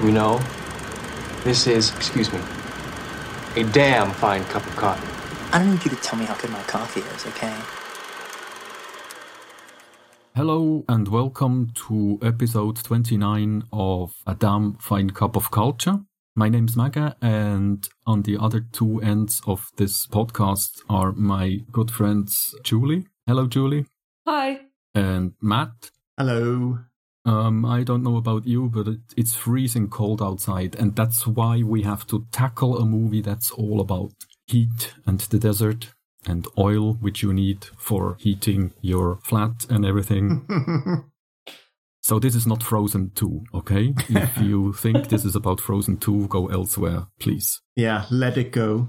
you know, this is, excuse me, a damn fine cup of coffee. I don't need you to tell me how good my coffee is, okay? Hello and welcome to episode 29 of A Damn Fine Cup of Culture. My name's Maga, and on the other two ends of this podcast are my good friends Julie. Hello, Julie. Hi. And Matt. Hello. I don't know about you, but it's freezing cold outside, and that's why we have to tackle a movie that's all about heat and the desert and oil, which you need for heating your flat and everything. So this is not Frozen 2, okay? If you think this is about Frozen 2, go elsewhere, please. Yeah, let it go.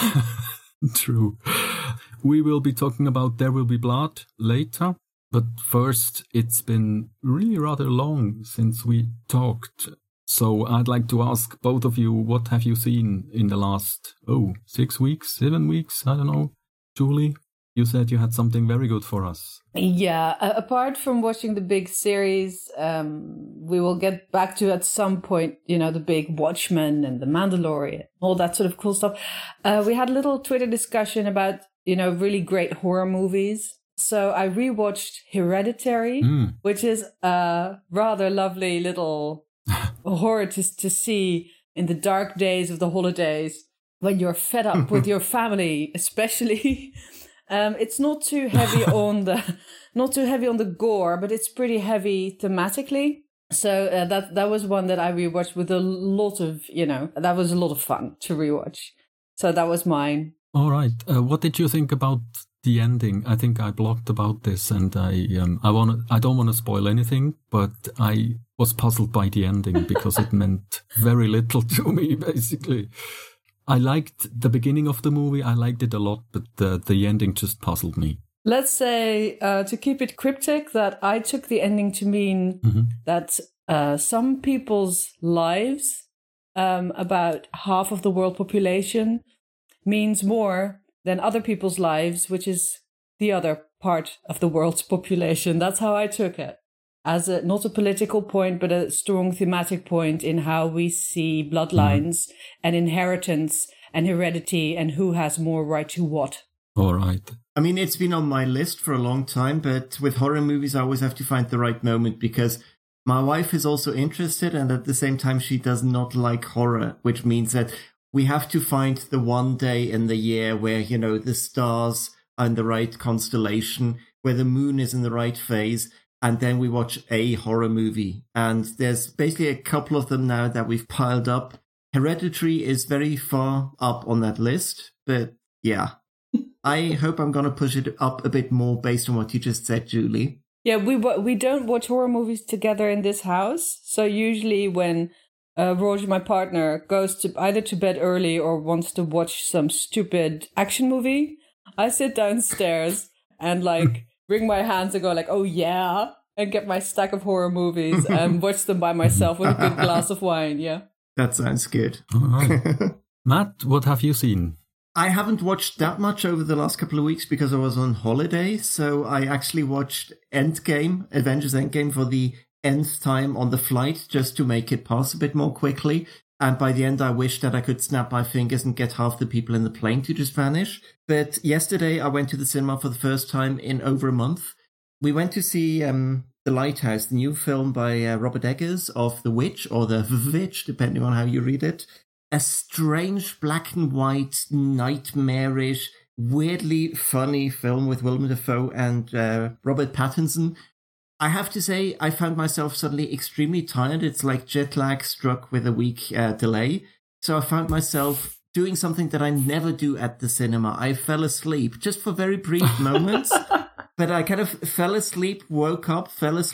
True. We will be talking about There Will Be Blood later. But first, it's been really rather long since we talked. So I'd like to ask both of you, what have you seen in the last, 6 weeks, 7 weeks? I don't know. Julie, you said you had something very good for us. Yeah, apart from watching the big series, we will get back to at some point, the big Watchmen and the Mandalorian, all that sort of cool stuff. We had a little Twitter discussion about, really great horror movies. So I rewatched Hereditary, which is a rather lovely little horror to see in the dark days of the holidays when you're fed up with your family, especially. It's not too heavy on the gore, but it's pretty heavy thematically. So that was one that I rewatched with a lot of, that was a lot of fun to rewatch. So that was mine. All right. What did you think about the ending? I think I blogged about this, and I don't want to spoil anything, but I was puzzled by the ending because it meant very little to me, basically. I liked the beginning of the movie, I liked it a lot, but the ending just puzzled me. Let's say, to keep it cryptic, that I took the ending to mean that some people's lives, about half of the world population, means more than other people's lives, which is the other part of the world's population. That's how I took it. As not a political point, but a strong thematic point in how we see bloodlines and inheritance and heredity and who has more right to what. All right. I mean, it's been on my list for a long time, but with horror movies, I always have to find the right moment because my wife is also interested, and at the same time, she does not like horror, which means that we have to find the one day in the year where, the stars are in the right constellation, where the moon is in the right phase, and then we watch a horror movie. And there's basically a couple of them now that we've piled up. Hereditary is very far up on that list, but yeah. I hope I'm going to push it up a bit more based on what you just said, Julie. Yeah, we don't watch horror movies together in this house. So usually when Roger, my partner, goes to either to bed early or wants to watch some stupid action movie, I sit downstairs and wring my hands and go oh yeah, and get my stack of horror movies and watch them by myself with a good glass of wine. Yeah, that sounds good. All right. Matt, what have you seen? I haven't watched that much over the last couple of weeks because I was on holiday. So I actually watched Avengers Endgame for the nth time on the flight just to make it pass a bit more quickly. And by the end, I wished that I could snap my fingers and get half the people in the plane to just vanish. But yesterday, I went to the cinema for the first time in over a month. We went to see The Lighthouse, the new film by Robert Eggers of The Witch, or The Witch, depending on how you read it. A strange black and white, nightmarish, weirdly funny film with Willem Dafoe and Robert Pattinson. I have to say, I found myself suddenly extremely tired. It's like jet lag struck with a week delay. So I found myself doing something that I never do at the cinema. I fell asleep just for very brief moments. But I kind of fell asleep, woke up,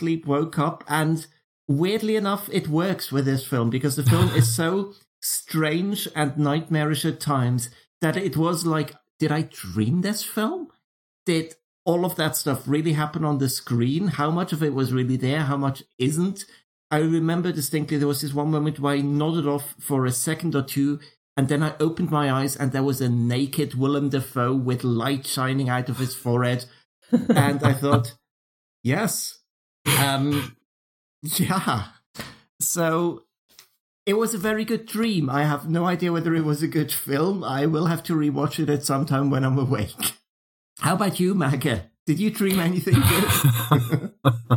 and weirdly enough, it works with this film because the film is so strange and nightmarish at times that it was like, did I dream this film? Did all of that stuff really happen on the screen? How much of it was really there? How much isn't? I remember distinctly there was this one moment where I nodded off for a second or two, and then I opened my eyes and there was a naked Willem Dafoe with light shining out of his forehead. And I thought, yes. Yeah. So It was a very good dream. I have no idea whether it was a good film. I will have to rewatch it at some time when I'm awake. How about you, Magga? Did you dream anything good?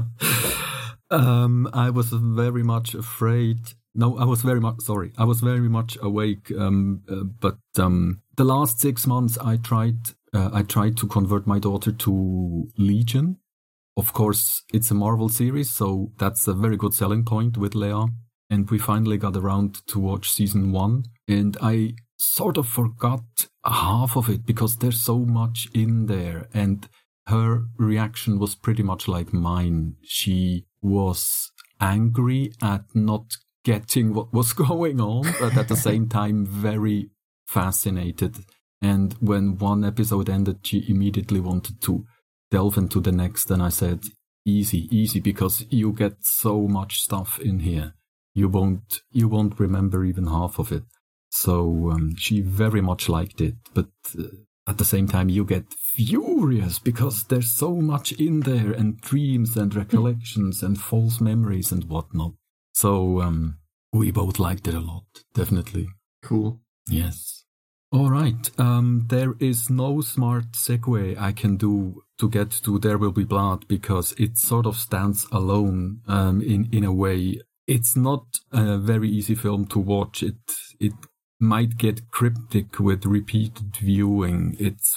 I was very much afraid. No, I was very much awake. But the last 6 months, I tried to convert my daughter to Legion. Of course, it's a Marvel series, so that's a very good selling point with Leia. And we finally got around to watch season 1. And I sort of forgot half of it because there's so much in there. And her reaction was pretty much like mine. She was angry at not getting what was going on, but at the same time very fascinated. And when one episode ended, she immediately wanted to delve into the next. And I said, easy, because you get so much stuff in here. You won't remember even half of it. So she very much liked it, but at the same time you get furious because there's so much in there, and dreams and recollections and false memories and whatnot. So we both liked it a lot, definitely. Cool. Yes. All right. There is no smart segue I can do to get to There Will Be Blood because it sort of stands alone in a way. It's not a very easy film to watch. It might get cryptic with repeated viewing. It's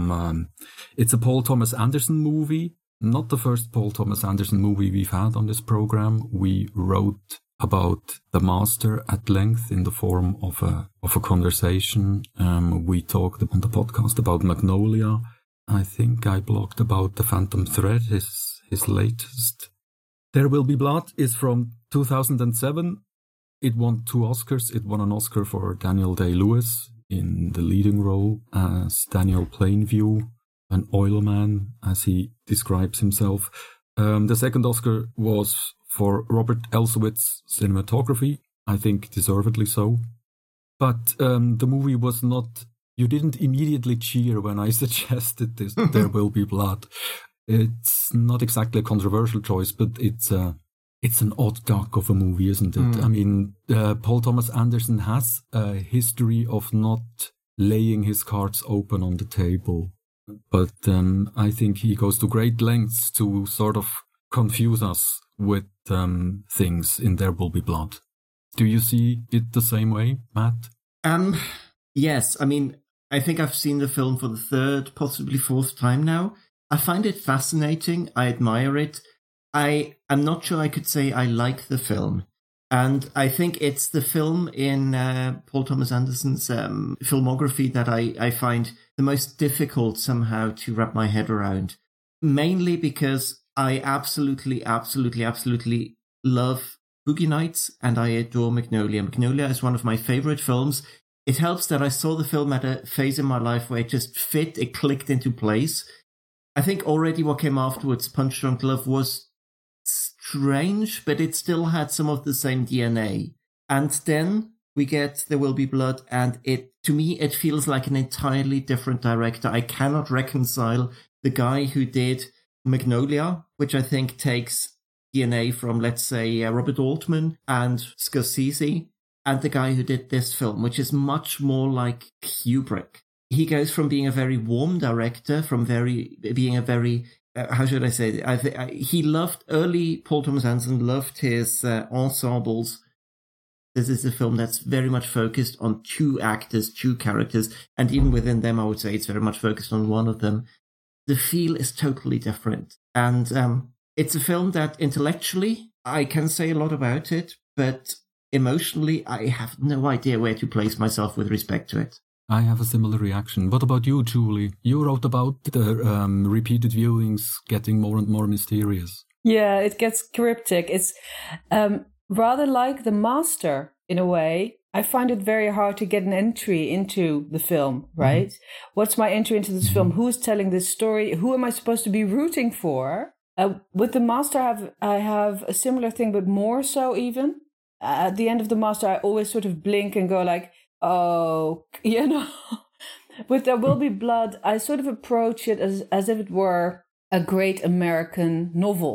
a Paul Thomas Anderson movie, not the first Paul Thomas Anderson movie we've had on this program. We wrote about The Master at length in the form of a conversation. We talked on the podcast about Magnolia. I think I blogged about The Phantom Thread, his latest. There Will Be Blood is from 2007. It won 2 Oscars. It won an Oscar for Daniel Day-Lewis in the leading role as Daniel Plainview, an oilman, as he describes himself. The second Oscar was for Robert Elswitz's cinematography, I think deservedly so. But the movie was not... You didn't immediately cheer when I suggested this, There Will Be Blood. It's not exactly a controversial choice, but it's an odd duck of a movie, isn't it? I mean, Paul Thomas Anderson has a history of not laying his cards open on the table. But I think he goes to great lengths to sort of confuse us with things in There Will Be Blood. Do you see it the same way, Matt? Yes. I mean, I think I've seen the film for the 3rd, possibly 4th time now. I find it fascinating. I admire it. I am not sure I could say I like the film. And I think it's the film in Paul Thomas Anderson's filmography that I find the most difficult somehow to wrap my head around. Mainly because I absolutely love Boogie Nights and I adore Magnolia. Magnolia is one of my favorite films. It helps that I saw the film at a phase in my life where it just fit, it clicked into place. I think already what came afterwards, Punch Drunk Love, was strange, but it still had some of the same DNA. And then we get There Will Be Blood, and to me, it feels like an entirely different director. I cannot reconcile the guy who did Magnolia, which I think takes DNA from, let's say, Robert Altman and Scorsese, and the guy who did this film, which is much more like Kubrick. He goes from being a very warm director, being a very, how should I say it? He loved, early Paul Thomas Anderson loved his ensembles. This is a film that's very much focused on 2 actors, 2 characters, and even within them, I would say it's very much focused on one of them. The feel is totally different. And it's a film that intellectually, I can say a lot about it, but emotionally, I have no idea where to place myself with respect to it. I have a similar reaction. What about you, Julie? You wrote about the repeated viewings getting more and more mysterious. Yeah, it gets cryptic. It's rather like The Master, in a way. I find it very hard to get an entry into the film, right? Mm-hmm. What's my entry into this film? Who is telling this story? Who am I supposed to be rooting for? With The Master, I have a similar thing, but more so even. At the end of The Master, I always sort of blink and go like, oh, you know. With There Will Be Blood, I sort of approach it as if it were a great American novel.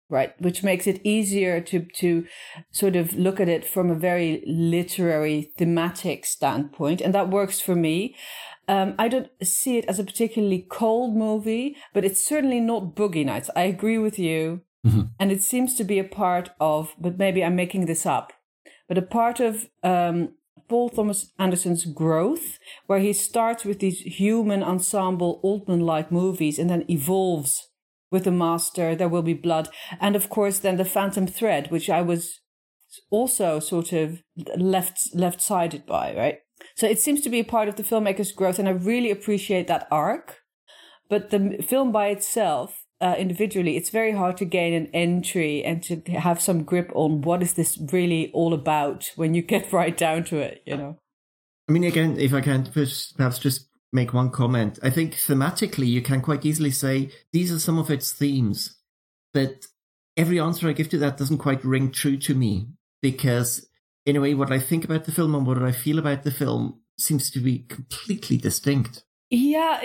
right? Which makes it easier to sort of look at it from a very literary, thematic standpoint. And that works for me. I don't see it as a particularly cold movie, but it's certainly not Boogie Nights. I agree with you. Mm-hmm. And it seems to be a part of, but maybe I'm making this up, but a part of Paul Thomas Anderson's growth, where he starts with these human ensemble Altman-like movies and then evolves with The Master, There Will Be Blood, and of course then The Phantom Thread, which I was also sort of left-sided by, right? So it seems to be a part of the filmmaker's growth, and I really appreciate that arc. But the film by itself, individually, it's very hard to gain an entry and to have some grip on what is this really all about when you get right down to it, you know? I mean, again, if I can perhaps just make one comment, I think thematically you can quite easily say these are some of its themes, but every answer I give to that doesn't quite ring true to me, because in a way what I think about the film and what I feel about the film seems to be completely distinct. Yeah,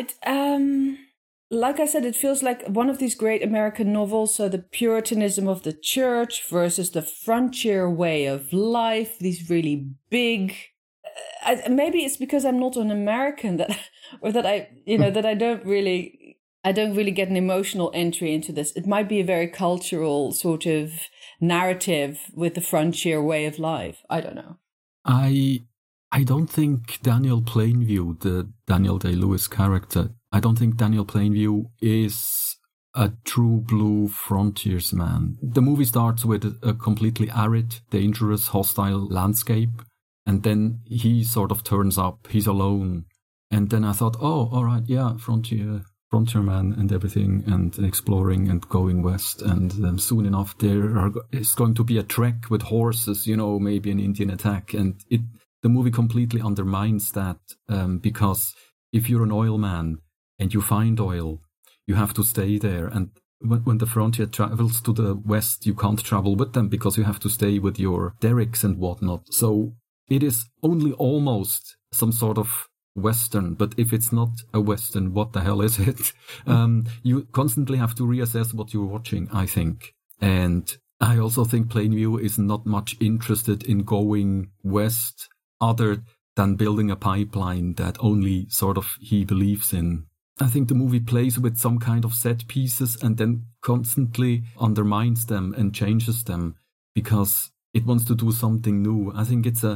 like I said, it feels like one of these great American novels. So the Puritanism of the church versus the frontier way of life, these really big... maybe it's because I'm not an American that I don't really get an emotional entry into this. It might be a very cultural sort of narrative with the frontier way of life. I don't know. I don't think Daniel Plainview, the Daniel Day-Lewis character, I don't think Daniel Plainview is a true blue frontiersman. The movie starts with a completely arid, dangerous, hostile landscape. And then he sort of turns up, he's alone. And then I thought, oh, all right, yeah, frontierman and everything, and exploring and going west. And soon enough, there is going to be a trek with horses, maybe an Indian attack. And the movie completely undermines that, because if you're an oil man and you find oil, you have to stay there. And when the frontier travels to the west, you can't travel with them because you have to stay with your derricks and whatnot. So it is only almost some sort of Western, but if it's not a Western, what the hell is it? You constantly have to reassess what you're watching, I think. And I also think Plainview is not much interested in going west other than building a pipeline that only sort of he believes in. I think the movie plays with some kind of set pieces and then constantly undermines them and changes them because it wants to do something new. I think it's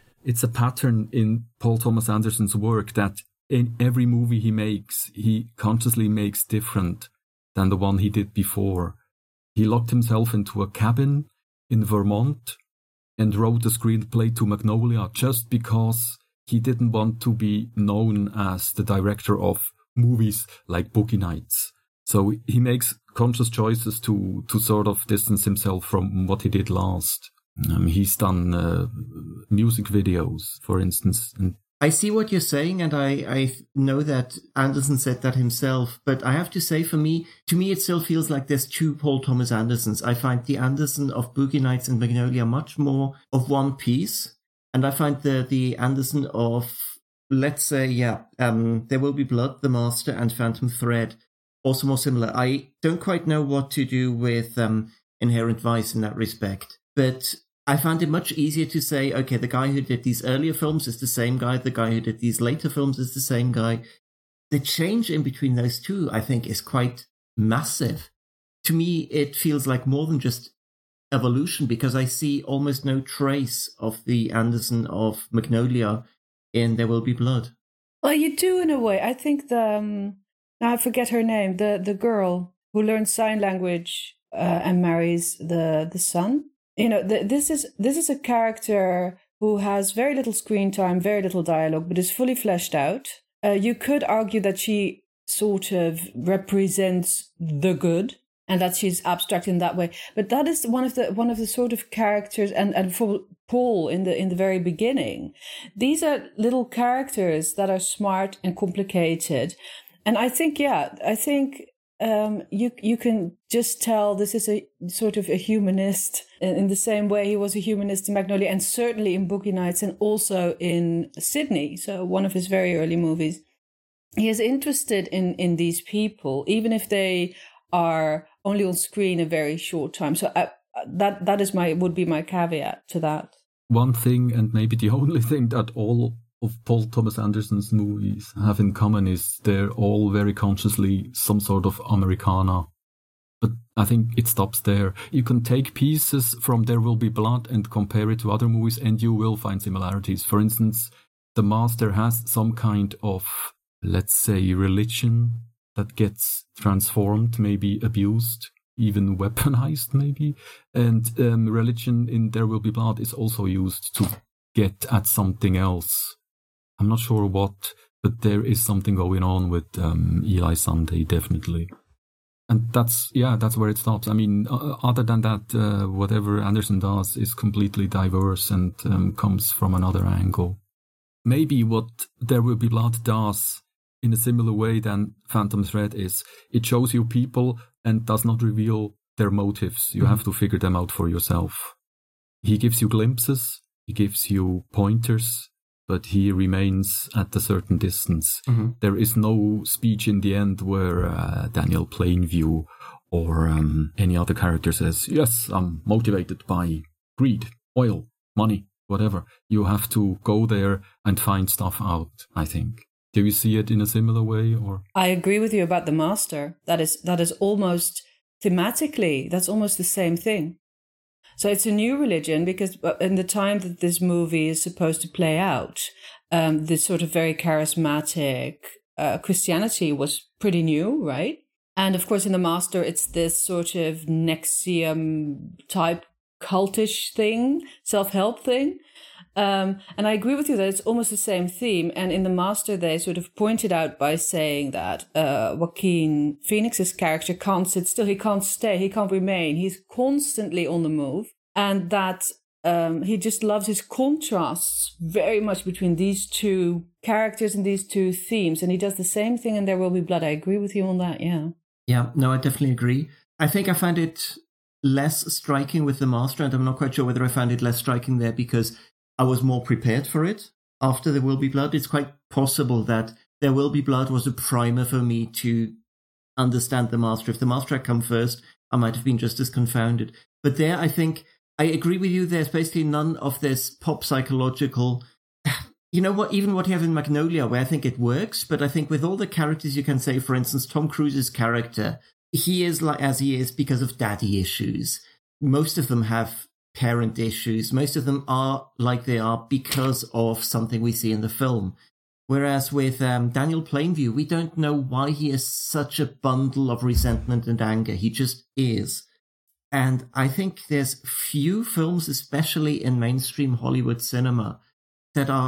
a pattern in Paul Thomas Anderson's work that in every movie he makes, he consciously makes different than the one he did before. He locked himself into a cabin in Vermont and wrote a screenplay to Magnolia just because he didn't want to be known as the director of movies like Boogie Nights. So he makes conscious choices to sort of distance himself from what he did last. He's done music videos, for instance. And I see what you're saying, and I know that Anderson said that himself, but I have to say to me it still feels like there's two Paul Thomas Andersons. I find the Anderson of Boogie Nights and Magnolia much more of one piece, and I find the Anderson of, let's say, There Will Be Blood, The Master, and Phantom Thread also more similar. I don't quite know what to do with Inherent Vice in that respect, but I found it much easier to say, okay, the guy who did these earlier films is the same guy, the guy who did these later films is the same guy. The change in between those two, I think, is quite massive. To me, it feels like more than just evolution, because I see almost no trace of the Anderson of Magnolia in There Will Be Blood. Well, you do in a way. I think now I forget her name, the girl who learns sign language and marries the son. This is a character who has very little screen time, very little dialogue, but is fully fleshed out. You could argue that she sort of represents the good and that she's abstract in that way. But that is one of the sort of characters, and for Paul in the very beginning, these are little characters that are smart and complicated. And I think, you can just tell this is a sort of a humanist in the same way he was a humanist in Magnolia, and certainly in Boogie Nights, and also in Sydney, so one of his very early movies. He is interested in these people, even if they are only on screen a very short time. So that is would be my caveat to that. One thing, and maybe the only thing that all of Paul Thomas Anderson's movies have in common is they're all very consciously some sort of Americana. But I think it stops there. You can take pieces from There Will Be Blood and compare it to other movies, and you will find similarities. For instance, The Master has some kind of, let's say, religion that gets transformed, maybe abused, even weaponized, maybe. And religion in There Will Be Blood is also used to get at something else. I'm not sure what, but there is something going on with Eli Sunday, definitely. And that's where it stops. I mean, other than that, whatever Anderson does is completely diverse and comes from another angle. Maybe what There Will Be Blood does in a similar way than Phantom Thread is, it shows you people and does not reveal their motives. You have to figure them out for yourself. He gives you glimpses, he gives you pointers, but he remains at a certain distance. Mm-hmm. There is no speech in the end where Daniel Plainview or any other character says, yes, I'm motivated by greed, oil, money, whatever. You have to go there and find stuff out, I think. Do you see it in a similar way? Or I agree with you about The Master. That is almost thematically, that's almost the same thing. So it's a new religion because in the time that this movie is supposed to play out, this sort of very charismatic Christianity was pretty new, right? And of course, in The Master, it's this sort of NXIVM type cultish thing, self-help thing. And I agree with you that it's almost the same theme. And in The Master, they sort of pointed out by saying that Joaquin Phoenix's character can't sit still. He can't stay. He can't remain. He's constantly on the move. And that he just loves his contrasts very much between these two characters and these two themes. And he does the same thing in There Will Be Blood. I agree with you on that, yeah. Yeah, no, I definitely agree. I think I found it less striking with The Master, and I'm not quite sure whether I found it less striking there because I was more prepared for it after There Will Be Blood. It's quite possible that There Will Be Blood was a primer for me to understand The Master. If The Master had come first, I might have been just as confounded. But there, I think, I agree with you, there's basically none of this pop psychological, you know what, even what you have in Magnolia, where I think it works, but I think with all the characters you can say, for instance, Tom Cruise's character, he is like as he is because of daddy issues. Most of them have parent issues. Most of them are like they are because of something we see in the film. Whereas with Daniel Plainview, we don't know why he is such a bundle of resentment and anger. He just is. And I think there's few films, especially in mainstream Hollywood cinema, that are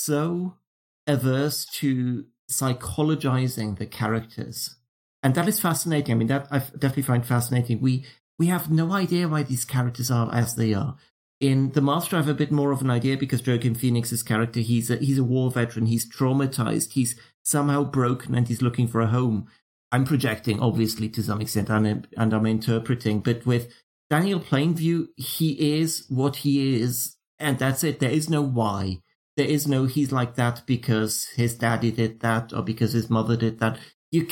so averse to psychologizing the characters. And that is fascinating. I mean, that I definitely find fascinating. We have no idea why these characters are as they are. In The Master, I have a bit more of an idea because Joaquin Phoenix's character, he's a war veteran, he's traumatized, he's somehow broken and he's looking for a home. I'm projecting, obviously, to some extent, and I'm interpreting. But with Daniel Plainview, he is what he is, and that's it. There is no why. There is no he's like that because his daddy did that or because his mother did that. You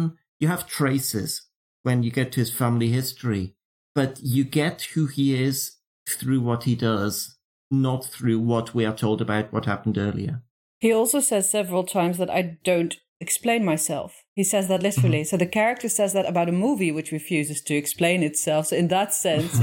have traces when you get to his family history, but you get who he is through what he does, not through what we are told about what happened earlier. He also says several times that I don't explain myself. He says that literally. So the character says that about a movie which refuses to explain itself. So in that sense,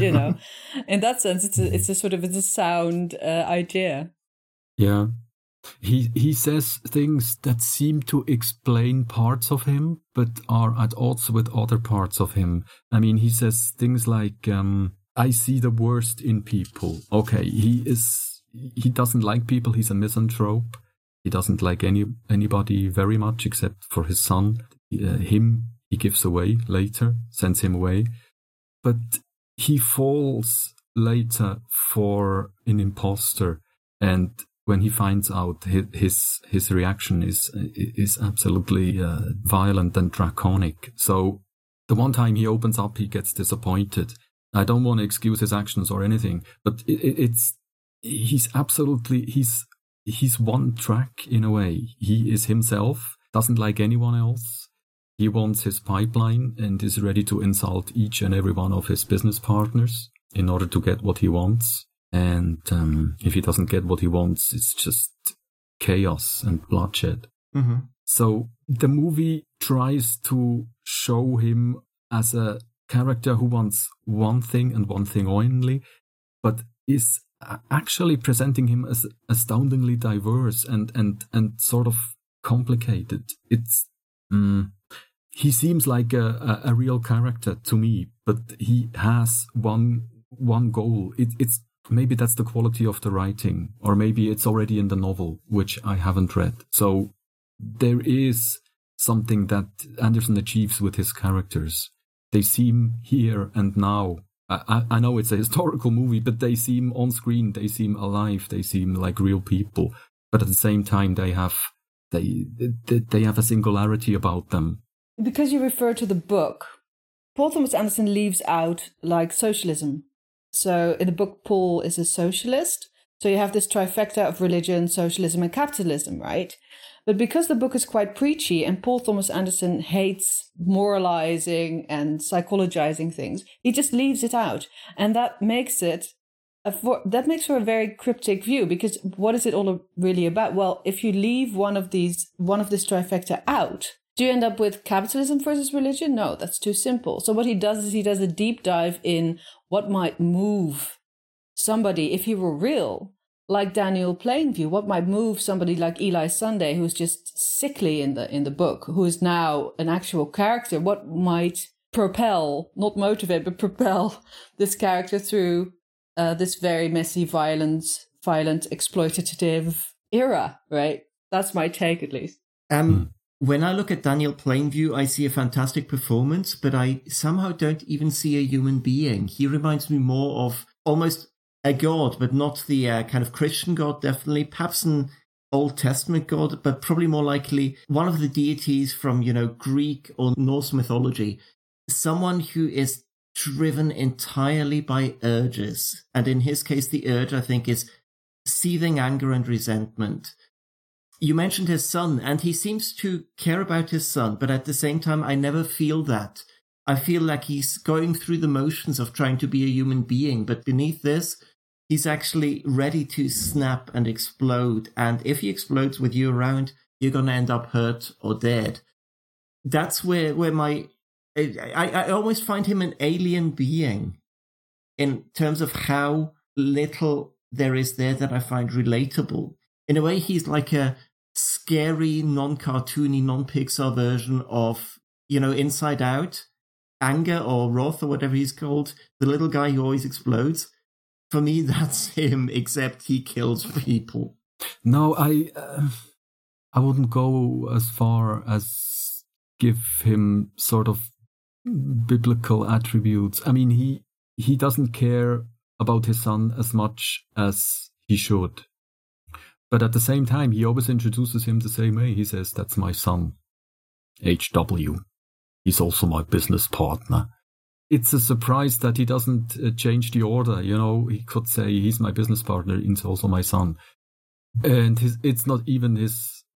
it's a sound idea. Yeah. He says things that seem to explain parts of him, but are at odds with other parts of him. I mean, he says things like, I see the worst in people. Okay, he doesn't like people. He's a misanthrope. He doesn't like anybody very much except for his son. Him, he gives away later, sends him away. But he falls later for an imposter. And when he finds out, his reaction is absolutely violent and draconic. So the one time he opens up, he gets disappointed. I don't want to excuse his actions or anything, but he's one track in a way. He is himself, doesn't like anyone else, He wants his pipeline and is ready to insult each and every one of his business partners in order to get what he wants. And if he doesn't get what he wants, it's just chaos and bloodshed. Mm-hmm. So the movie tries to show him as a character who wants one thing and one thing only, but is actually presenting him as astoundingly diverse and sort of complicated. It's he seems like a real character to me, but he has one goal. It's maybe that's the quality of the writing, or maybe it's already in the novel, which I haven't read. So there is something that Anderson achieves with his characters. They seem here and now. I know it's a historical movie, but they seem on screen, they seem alive, they seem like real people. But at the same time, they have a singularity about them. Because you refer to the book, Paul Thomas Anderson leaves out like socialism. So in the book, Paul is a socialist. So you have this trifecta of religion, socialism, and capitalism, right? But because the book is quite preachy and Paul Thomas Anderson hates moralizing and psychologizing things, he just leaves it out. And that makes for a very cryptic view, because what is it all really about? Well, if you leave one of this trifecta out, do you end up with capitalism versus religion? No, that's too simple. So what he does is he does a deep dive in what might move somebody, if he were real, like Daniel Plainview, what might move somebody like Eli Sunday, who's just sickly in the book, who is now an actual character. What might propel, not motivate, but propel this character through this very messy, violent, exploitative era, right? That's my take, at least. When I look at Daniel Plainview, I see a fantastic performance, but I somehow don't even see a human being. He reminds me more of almost a god, but not the kind of Christian god, definitely. Perhaps an Old Testament god, but probably more likely one of the deities from, Greek or Norse mythology. Someone who is driven entirely by urges. And in his case, the urge, I think, is seething anger and resentment. You mentioned his son, and he seems to care about his son, but at the same time, I never feel that. I feel like he's going through the motions of trying to be a human being, but beneath this, he's actually ready to snap and explode. And if he explodes with you around, you're going to end up hurt or dead. That's where I almost find him an alien being in terms of how little there is there that I find relatable. In a way, he's like a scary, non-cartoony, non-Pixar version of, Inside Out, Anger or Wrath or whatever he's called, the little guy who always explodes. For me, that's him, except he kills people. No, I wouldn't go as far as give him sort of biblical attributes. I mean, he doesn't care about his son as much as he should. But at the same time, he always introduces him the same way. He says, "That's my son, HW. He's also my business partner." It's a surprise that he doesn't change the order. He could say, "He's my business partner, he's also my son." And it's not even his,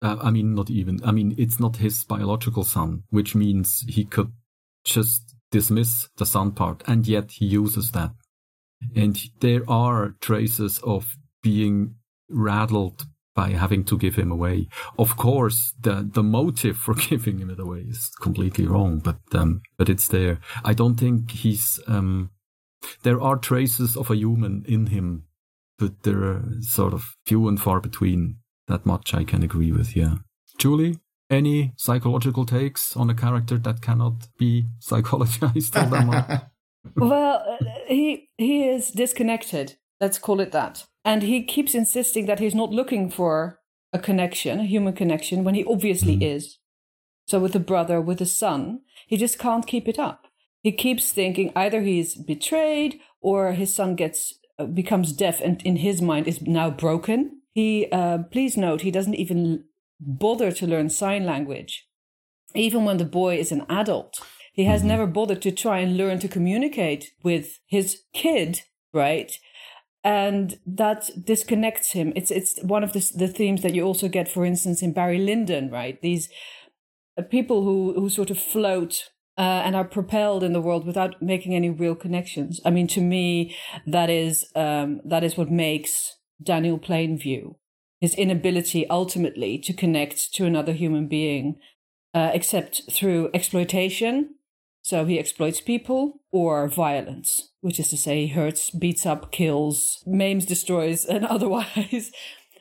it's not his biological son, which means he could just dismiss the son part, and yet he uses that. And there are traces of being rattled by having to give him away. Of course, the motive for giving him it away is completely wrong, but it's there. I don't think he's. There are traces of a human in him, but they're sort of few and far between. That much I can agree with. Yeah, Julie, any psychological takes on a character that cannot be psychologized all that much? Well, he is disconnected. Let's call it that. And he keeps insisting that he's not looking for a connection, a human connection, when he obviously is. So with the brother, with the son, he just can't keep it up. He keeps thinking either he's betrayed or his son becomes deaf and in his mind is now broken. Please note, he doesn't even bother to learn sign language. Even when the boy is an adult, he has never bothered to try and learn to communicate with his kid, right? And that disconnects him. It's one of the themes that you also get, for instance, in Barry Lyndon, right? These people who sort of float and are propelled in the world without making any real connections. I mean, to me, that is what makes Daniel Plainview. His inability ultimately to connect to another human being, except through exploitation. So he exploits people, or violence, which is to say he hurts, beats up, kills, maims, destroys, and otherwise,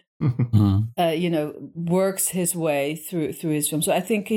works his way through his film. So I think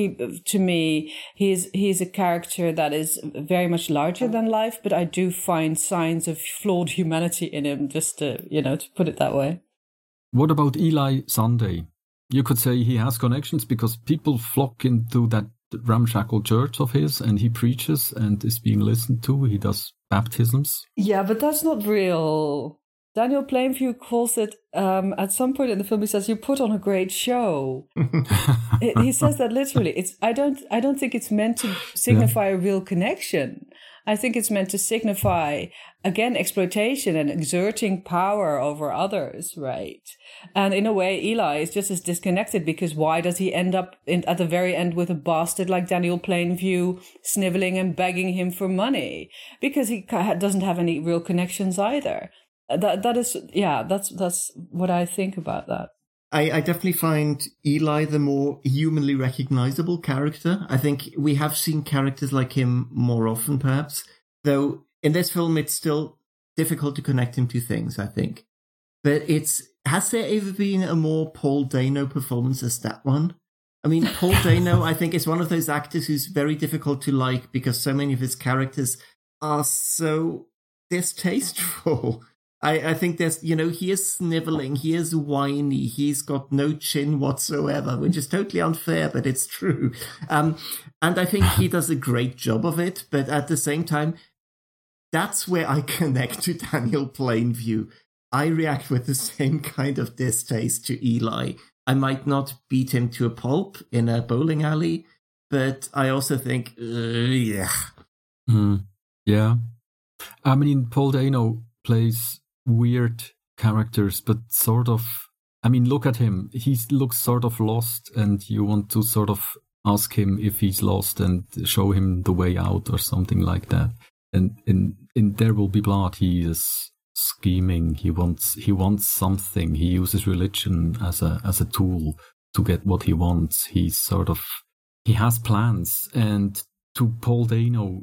he's a character that is very much larger than life, but I do find signs of flawed humanity in him, just to put it that way. What about Eli Sunday? You could say he has connections because people flock into that ramshackle church of his, and he preaches and is being listened to. He does baptisms. Yeah, but that's not real. Daniel Plainview calls it, at some point in the film, he says, "You put on a great show." He says that literally. I don't think it's meant to signify a real connection. I think it's meant to signify, again, exploitation and exerting power over others, right? And in a way, Eli is just as disconnected, because why does he end up at the very end with a bastard like Daniel Plainview sniveling and begging him for money? Because he doesn't have any real connections either. That's what I think about that. I definitely find Eli the more humanly recognizable character. I think we have seen characters like him more often, perhaps. Though in this film, it's still difficult to connect him to things, I think. But has there ever been a more Paul Dano performance as that one? I mean, Paul Dano, I think, is one of those actors who's very difficult to like because so many of his characters are so distasteful. I think there's, he is sniveling, he is whiny, he's got no chin whatsoever, which is totally unfair, but it's true. And I think he does a great job of it, but at the same time, that's where I connect to Daniel Plainview. I react with the same kind of distaste to Eli. I might not beat him to a pulp in a bowling alley, but I also think, yeah. Yeah. I mean, Paul Dano plays weird characters, but sort of, look at him. He looks sort of lost, and you want to sort of ask him if he's lost and show him the way out or something like that. And in There Will Be Blood, he is scheming. He wants something. He uses religion as a tool to get what he wants. He has plans, and to Paul Dano,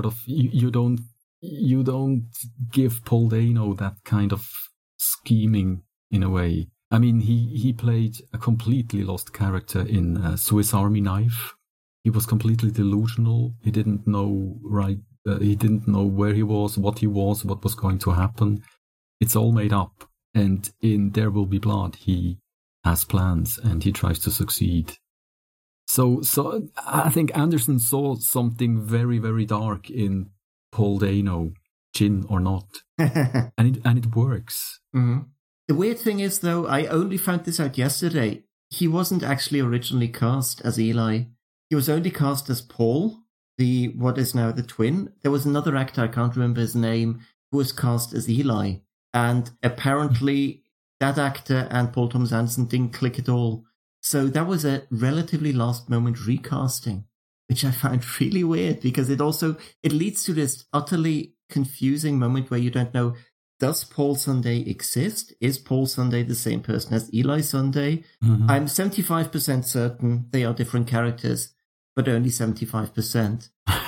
you don't give Paul Dano that kind of scheming in a way. I mean, he played a completely lost character in Swiss Army Knife. He was completely delusional. He didn't know he didn't know where he was, what was going to happen. It's all made up. And in There Will Be Blood, he has plans and he tries to succeed. So I think Anderson saw something very, very dark in Paul Dano, gin or not, and it works. Mm-hmm. The weird thing is, though, I only found this out yesterday. He wasn't actually originally cast as Eli. He was only cast as Paul, what is now the twin. There was another actor, I can't remember his name, who was cast as Eli, and apparently that actor and Paul Thomas Anderson didn't click at all. So that was a relatively last-moment recasting, which I found really weird because it leads to this utterly confusing moment where you don't know, does Paul Sunday exist? Is Paul Sunday the same person as Eli Sunday? Mm-hmm. I'm 75% certain they are different characters, but only 75%.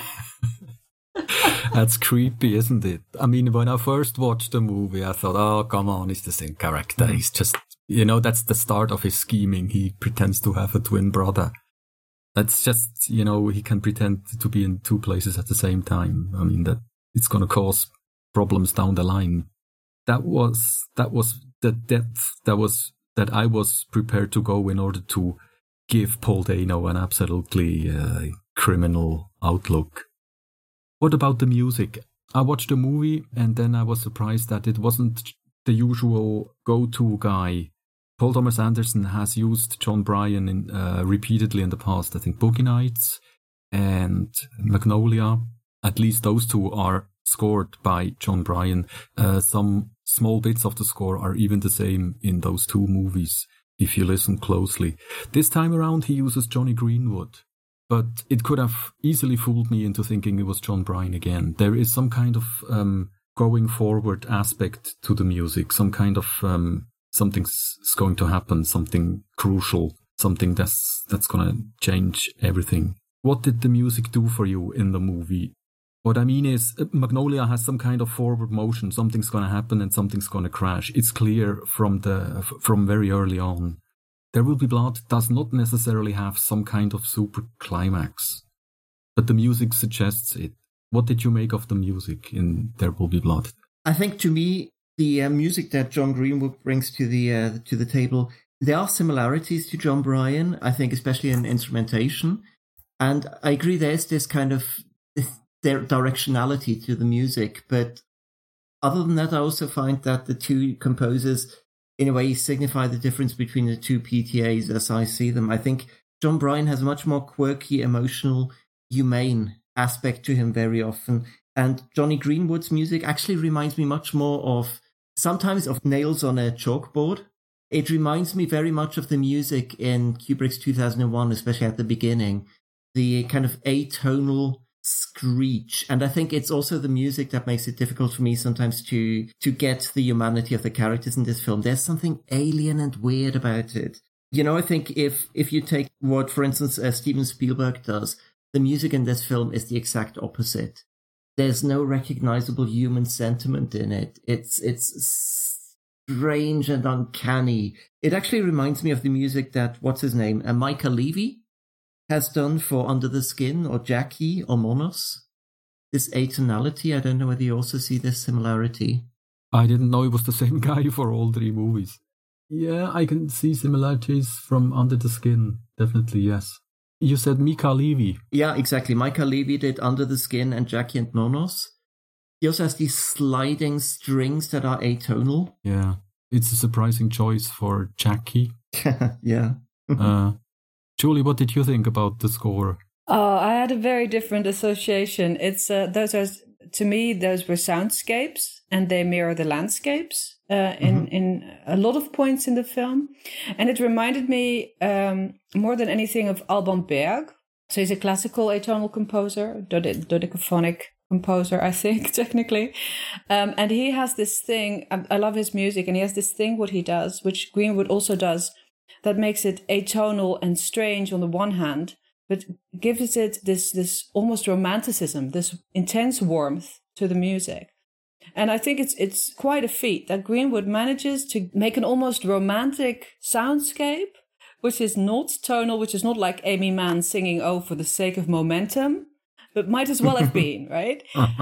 That's creepy, isn't it? I mean, when I first watched the movie, I thought, oh, come on, it's the same character. He's just, that's the start of his scheming. He pretends to have a twin brother. That's just, he can pretend to be in two places at the same time. I mean, that it's going to cause problems down the line. That was the depth that I was prepared to go in order to give Paul Dano an absolutely criminal outlook. What about the music? I watched the movie and then I was surprised that it wasn't the usual go-to guy. Paul Thomas Anderson has used John Bryan repeatedly in the past. I think Boogie Nights and Magnolia, at least those two are scored by John Bryan. Some small bits of the score are even the same in those two movies, if you listen closely. This time around, he uses Johnny Greenwood. but it could have easily fooled me into thinking it was John Bryan again. There is some kind of going forward aspect to the music, some kind of something's going to happen, something crucial, something that's going to change everything. What did the music do for you in the movie? What I mean is, Magnolia has some kind of forward motion. Something's going to happen and something's going to crash. It's clear from very early on. There Will Be Blood does not necessarily have some kind of super climax, but the music suggests it. What did you make of the music in There Will Be Blood? I think to me, the music that John Greenwood brings to the table, there are similarities to John Bryan, I think, especially in instrumentation. And I agree there's this kind of their directionality to the music. But other than that, I also find that the two composers, in a way, signify the difference between the two PTAs as I see them. I think John Bryan has a much more quirky, emotional, humane aspect to him very often. And Johnny Greenwood's music actually reminds me much more of, sometimes of nails on a chalkboard. It reminds me very much of the music in Kubrick's 2001, especially at the beginning, the kind of atonal screech. And I think it's also the music that makes it difficult for me sometimes to get the humanity of the characters in this film. There's something alien and weird about it. You know, I think if you take what, for instance, Steven Spielberg does, the music in this film is the exact opposite. There's no recognizable human sentiment in it. It's strange and uncanny. It actually reminds me of the music that, what's his name, Micah Levy has done for Under the Skin or Jackie or Monos. This atonality, I don't know whether you also see this similarity. I didn't know it was the same guy for all three movies. Yeah, I can see similarities from Under the Skin. Definitely, yes. You said Micah Levy. Yeah, exactly. Micah Levy did Under the Skin and Jackie and Monos. He also has these sliding strings that are atonal. Yeah, it's a surprising choice for Jackie. Yeah. Julie, what did you think about the score? Oh, I had a very different association. It's to me, those were soundscapes, and they mirror the landscapes in a lot of points in the film. And it reminded me more than anything of Alban Berg. So he's a classical atonal composer, dodecaphonic composer, I think, technically. And he has this thing, I love his music, and he has this thing, what he does, which Greenwood also does, that makes it atonal and strange on the one hand, but gives it this almost romanticism, this intense warmth to the music. And I think it's quite a feat that Greenwood manages to make an almost romantic soundscape, which is not tonal, which is not like Amy Mann singing "Oh, for the sake of momentum," but might as well have been, right?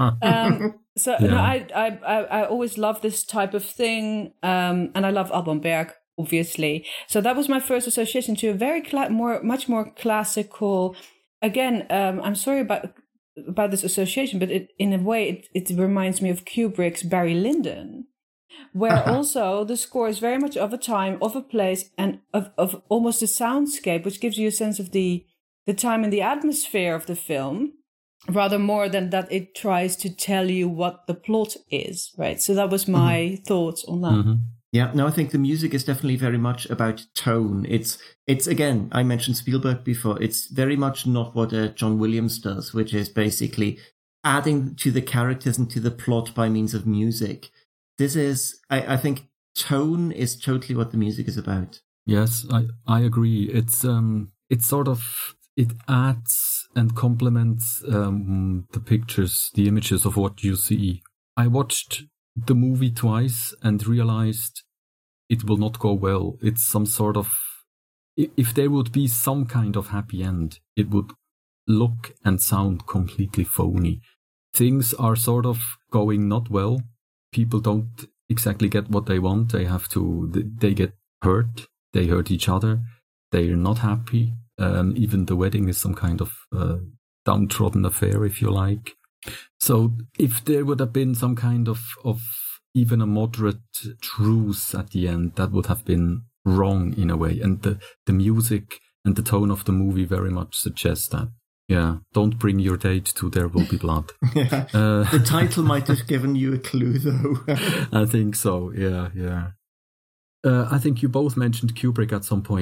So Yeah. no, I always love this type of thing, and I love Alban Berg, obviously. So that was my first association to a very much more classical. Again, I'm sorry about this association, but in a way it reminds me of Kubrick's Barry Lyndon, where also the score is very much of a time, of a place, and of almost a soundscape, which gives you a sense of the time and the atmosphere of the film, rather more than that it tries to tell you what the plot is, right? So that was my thoughts on that. Mm-hmm. Yeah, no, I think the music is definitely very much about tone. It's again, I mentioned Spielberg before. It's very much not what John Williams does, which is basically adding to the characters and to the plot by means of music. This is, I think, tone is totally what the music is about. Yes, I agree. It's sort of, it adds and complements the pictures, the images of what you see. I watched the movie twice and realized it will not go well. It's some sort of, if there would be some kind of happy end, it would look and sound completely phony. Things are sort of going not well. People don't exactly get what they want. They get hurt. They hurt each other. They're not happy. Even the wedding is some kind of downtrodden affair, if you like. So if there would have been some kind of even a moderate truce at the end, that would have been wrong in a way. And the music and the tone of the movie very much suggests that. Yeah, don't bring your date to There Will Be Blood. Yeah. The title might have given you a clue, though. I think so, yeah. I think you both mentioned Kubrick at some point.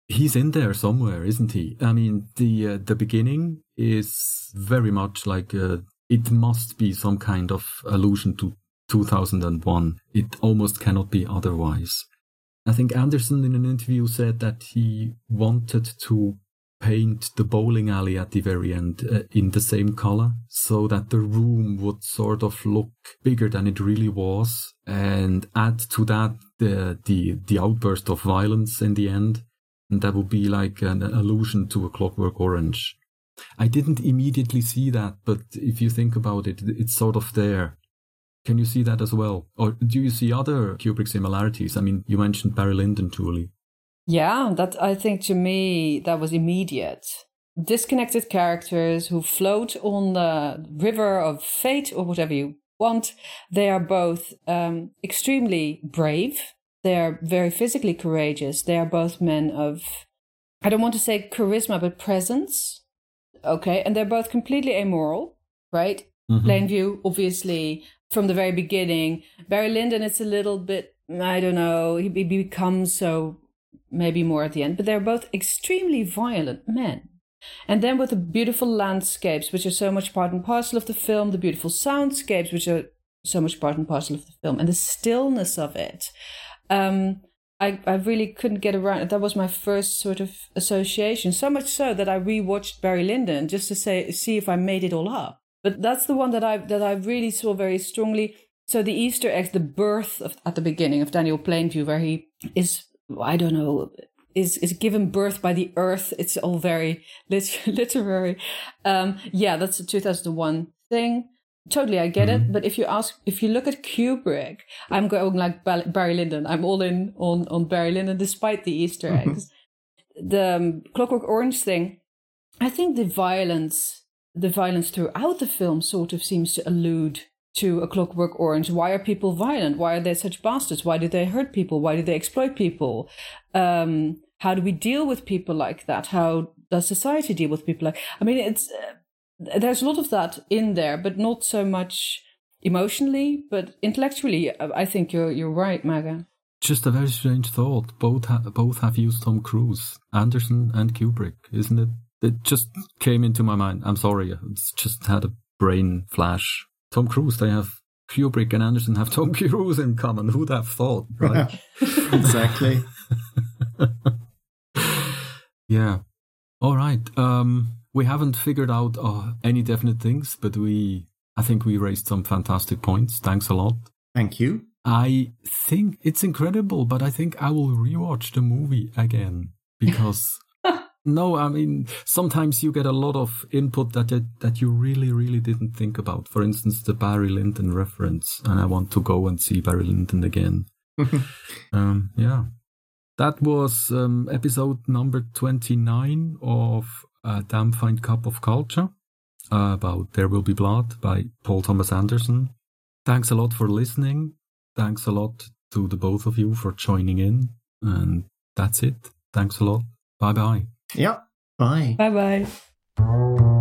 He's in there somewhere, isn't he? I mean, the beginning is very much like it must be some kind of allusion to 2001. It almost cannot be otherwise. I think Anderson in an interview said that he wanted to paint the bowling alley at the very end in the same color, so that the room would sort of look bigger than it really was, and add to that the outburst of violence in the end. And that would be like an allusion to A Clockwork Orange. I didn't immediately see that, but if you think about it, it's sort of there. Can you see that as well? Or do you see other Kubrick similarities? I mean, you mentioned Barry Lyndon, Julie. Yeah, that I think to me, that was immediate. Disconnected characters who float on the river of fate or whatever you want. They are both extremely brave. They are very physically courageous. They are both men of, I don't want to say charisma, but presence. Okay. And they're both completely amoral, right? Mm-hmm. Plainview, obviously, from the very beginning. Barry Lyndon, it's a little bit, I don't know, he becomes so maybe more at the end, but they're both extremely violent men. And then with the beautiful landscapes, which are so much part and parcel of the film, the beautiful soundscapes, which are so much part and parcel of the film, and the stillness of it. I really couldn't get around it. That was my first sort of association, so much so that I rewatched Barry Lyndon just to see if I made it all up. But that's the one that I really saw very strongly. So the Easter eggs, the birth at the beginning of Daniel Plainview, where he is, I don't know, is given birth by the earth. It's all very literary. Yeah, that's a 2001 thing. Totally, I get it. But if you look at Kubrick, I'm going like Barry Lyndon. I'm all in on Barry Lyndon, despite the Easter eggs. The Clockwork Orange thing, I think the violence throughout the film sort of seems to allude to A Clockwork Orange. Why are people violent? Why are they such bastards? Why do they hurt people? Why do they exploit people? How do we deal with people like that? How does society deal with people like? I mean, it's. There's a lot of that in there, but not so much emotionally, but intellectually. I think you're right, Maga. Just a very strange thought. Both have used Tom Cruise, Anderson and Kubrick, isn't it? It just came into my mind. I'm sorry, it's just had a brain flash. Tom Cruise, they have Kubrick and Anderson have Tom Cruise in common. Who'd have thought, right? Exactly. Yeah. All right. We haven't figured out any definite things, but I think we raised some fantastic points. Thanks a lot. Thank you. I think it's incredible, but I think I will rewatch the movie again because no, I mean, sometimes you get a lot of input that you really, really didn't think about. For instance, the Barry Lyndon reference, and I want to go and see Barry Lyndon again. Yeah. That was episode number 29 of A Damn Fine Cup of Culture about There Will Be Blood by Paul Thomas Anderson. Thanks a lot for listening. Thanks a lot to the both of you for joining in. And that's it. Thanks a lot. Bye-bye. Yeah. Bye. Bye-bye.